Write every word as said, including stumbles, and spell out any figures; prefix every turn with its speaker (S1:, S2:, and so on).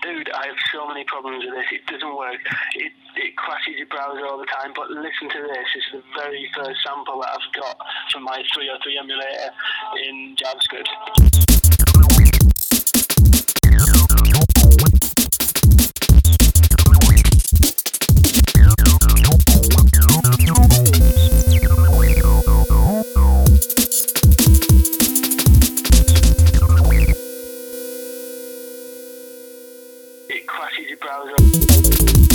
S1: Dude, I have so many problems with this. It doesn't work. It it crashes your browser all the time. But listen to this. This is the very first sample that I've got from my three oh three emulator in JavaScript. It crashes your browser.